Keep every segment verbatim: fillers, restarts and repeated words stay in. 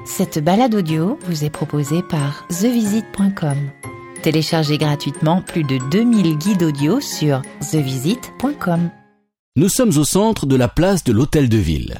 Cette balade audio vous est proposée par the visit point com. Téléchargez gratuitement plus de deux mille guides audio sur the visit point com. Nous sommes au centre de la place de l'Hôtel de Ville.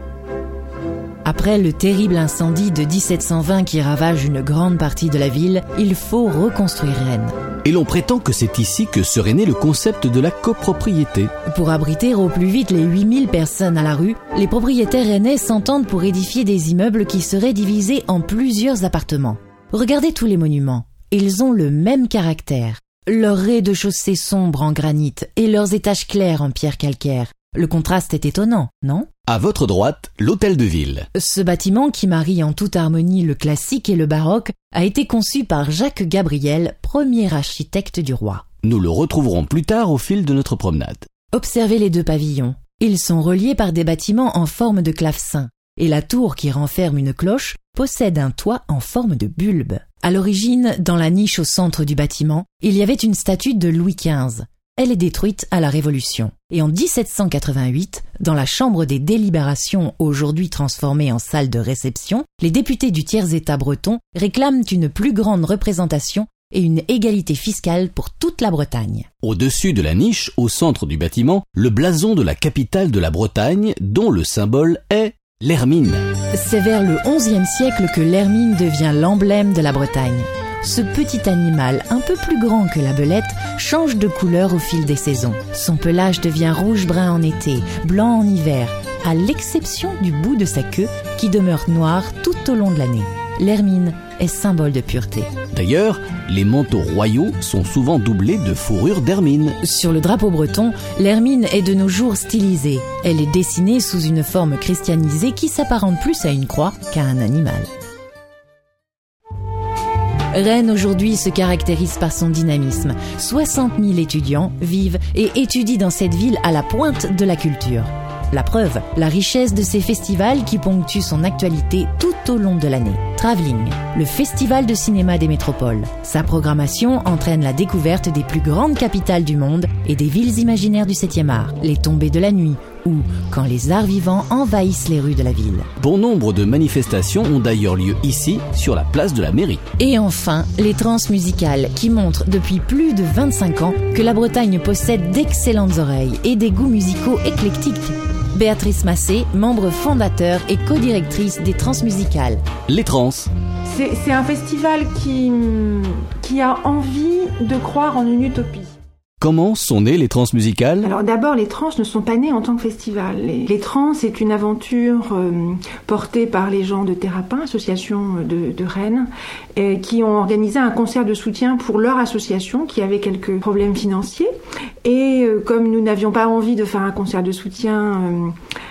Après le terrible incendie de dix-sept cent vingt qui ravage une grande partie de la ville, il faut reconstruire Rennes. Et l'on prétend que c'est ici que serait né le concept de la copropriété. Pour abriter au plus vite les huit mille personnes à la rue, les propriétaires rennais s'entendent pour édifier des immeubles qui seraient divisés en plusieurs appartements. Regardez tous les monuments. Ils ont le même caractère. Leurs rez-de-chaussée sombres en granit et leurs étages clairs en pierre calcaire. Le contraste est étonnant, non ? À votre droite, l'Hôtel de Ville. Ce bâtiment qui marie en toute harmonie le classique et le baroque a été conçu par Jacques Gabriel, premier architecte du roi. Nous le retrouverons plus tard au fil de notre promenade. Observez les deux pavillons. Ils sont reliés par des bâtiments en forme de clavecin. Et la tour qui renferme une cloche possède un toit en forme de bulbe. À l'origine, dans la niche au centre du bâtiment, il y avait une statue de Louis quinze. Elle est détruite à la Révolution. Et en dix-sept cent quatre-vingt-huit, dans la chambre des délibérations, aujourd'hui transformée en salle de réception, les députés du tiers-état breton réclament une plus grande représentation et une égalité fiscale pour toute la Bretagne. Au-dessus de la niche, au centre du bâtiment, le blason de la capitale de la Bretagne, dont le symbole est l'hermine. C'est vers le onzième siècle que l'hermine devient l'emblème de la Bretagne. Ce petit animal, un peu plus grand que la belette, change de couleur au fil des saisons. Son pelage devient rouge-brun en été, blanc en hiver, à l'exception du bout de sa queue qui demeure noire tout au long de l'année. L'hermine est symbole de pureté. D'ailleurs, les manteaux royaux sont souvent doublés de fourrure d'hermine. Sur le drapeau breton, l'hermine est de nos jours stylisée. Elle est dessinée sous une forme christianisée qui s'apparente plus à une croix qu'à un animal. Rennes aujourd'hui se caractérise par son dynamisme. soixante mille étudiants vivent et étudient dans cette ville à la pointe de la culture. La preuve, la richesse de ces festivals qui ponctuent son actualité tout au long de l'année. Travelling, le festival de cinéma des métropoles. Sa programmation entraîne la découverte des plus grandes capitales du monde et des villes imaginaires du septième art. Les tombées de la nuit ou quand les arts vivants envahissent les rues de la ville. Bon nombre de manifestations ont d'ailleurs lieu ici, sur la place de la mairie. Et enfin, les transmusicales qui montrent depuis plus de vingt-cinq ans que la Bretagne possède d'excellentes oreilles et des goûts musicaux éclectiques. Béatrice Massé, membre fondateur et co-directrice des Transmusicales. Les Trans. C'est, c'est un festival qui, qui a envie de croire en une utopie. Comment sont nées les Transmusicales ? Alors d'abord, les Trans ne sont pas nés en tant que festival. Les, les Trans, c'est une aventure euh, portée par les gens de Thérapin, association de, de Rennes, et qui ont organisé un concert de soutien pour leur association qui avait quelques problèmes financiers. Et euh, comme nous n'avions pas envie de faire un concert de soutien euh,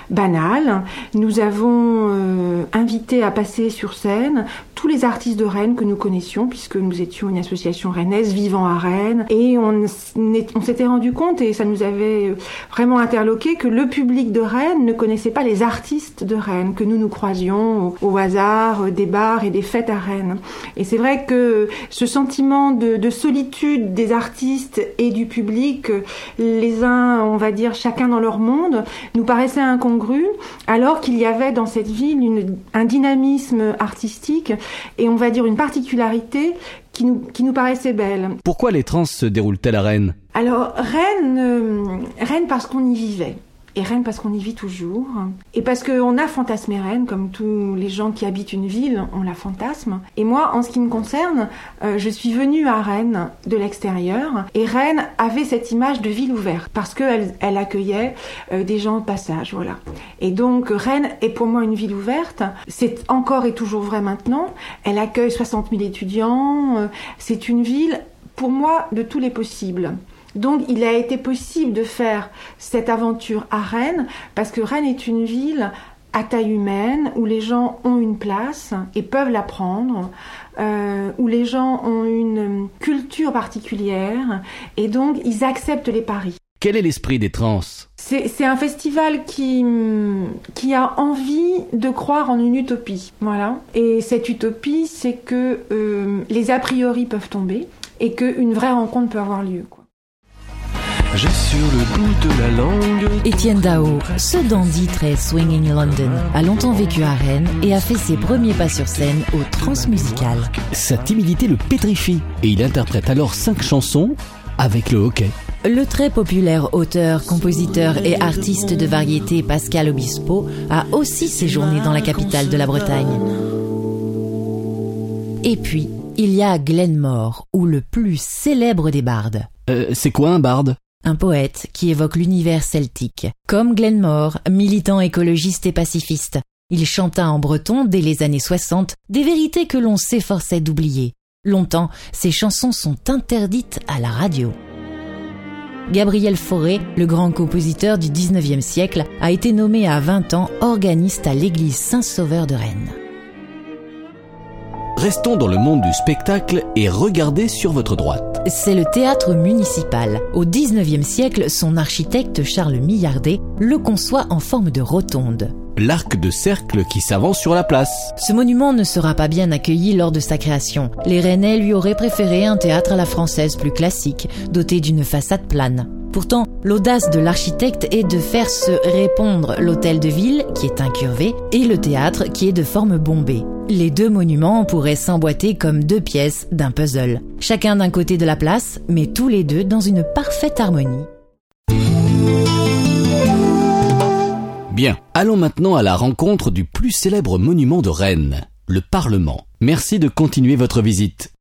banal, nous avons euh, invité à passer sur scène tous les artistes de Rennes que nous connaissions, puisque nous étions une association rennaise vivant à Rennes, et on, on s'était rendu compte, et ça nous avait vraiment interloqué, que le public de Rennes ne connaissait pas les artistes de Rennes, que nous nous croisions au, au hasard des bars et des fêtes à Rennes. Et c'est vrai que ce sentiment de, de solitude des artistes et du public, les uns, on va dire, chacun dans leur monde, nous paraissait incongru, alors qu'il y avait dans cette ville une, un dynamisme artistique et on va dire une particularité qui nous, qui nous paraissait belle. Pourquoi les trans se déroulent-elles à Rennes ? Alors, Rennes, euh, Rennes parce qu'on y vivait. Et Rennes parce qu'on y vit toujours. Et parce qu'on a fantasmé Rennes, comme tous les gens qui habitent une ville, on la fantasme. Et moi, en ce qui me concerne, euh, je suis venue à Rennes de l'extérieur. Et Rennes avait cette image de ville ouverte, parce qu'elle elle accueillait euh, des gens de passage, voilà. Et donc, Rennes est pour moi une ville ouverte. C'est encore et toujours vrai maintenant. Elle accueille soixante mille étudiants. Euh, c'est une ville, pour moi, de tous les possibles. Donc il a été possible de faire cette aventure à Rennes parce que Rennes est une ville à taille humaine où les gens ont une place et peuvent la prendre, euh, où les gens ont une culture particulière et donc ils acceptent les paris. Quel est l'esprit des trans ? C'est, c'est un festival qui, qui a envie de croire en une utopie, voilà. Et cette utopie, c'est que euh, les a priori peuvent tomber et qu'une vraie rencontre peut avoir lieu, quoi. j'ai sur le bout de la langue. Étienne Dao, ce dandy très swinging London, a longtemps vécu à Rennes et a fait ses premiers pas sur scène au Transmusical. Sa timidité le pétrifie et il interprète alors cinq chansons avec le hockey. Le très populaire auteur, compositeur et artiste de variété Pascal Obispo a aussi séjourné dans la capitale de la Bretagne. Et puis, il y a Glenmore, ou le plus célèbre des bardes. Euh, c'est quoi un barde ? Un poète qui évoque l'univers celtique. Comme Glenmore, militant écologiste et pacifiste, il chanta en breton dès les années soixante des vérités que l'on s'efforçait d'oublier. Longtemps, ses chansons sont interdites à la radio. Gabriel Fauré, le grand compositeur du dix-neuvième siècle, a été nommé à vingt ans organiste à l'église Saint-Sauveur de Rennes. Restons dans le monde du spectacle et regardez sur votre droite. C'est le théâtre municipal. Au dix-neuvième siècle, son architecte Charles Millardet le conçoit en forme de rotonde. L'arc de cercle qui s'avance sur la place. Ce monument ne sera pas bien accueilli lors de sa création. Les Rennais lui auraient préféré un théâtre à la française plus classique, doté d'une façade plane. Pourtant, l'audace de l'architecte est de faire se répondre l'hôtel de ville, qui est incurvé, et le théâtre, qui est de forme bombée. Les deux monuments pourraient s'emboîter comme deux pièces d'un puzzle. Chacun d'un côté de la place, mais tous les deux dans une parfaite harmonie. Bien, allons maintenant à la rencontre du plus célèbre monument de Rennes, le Parlement. Merci de continuer votre visite.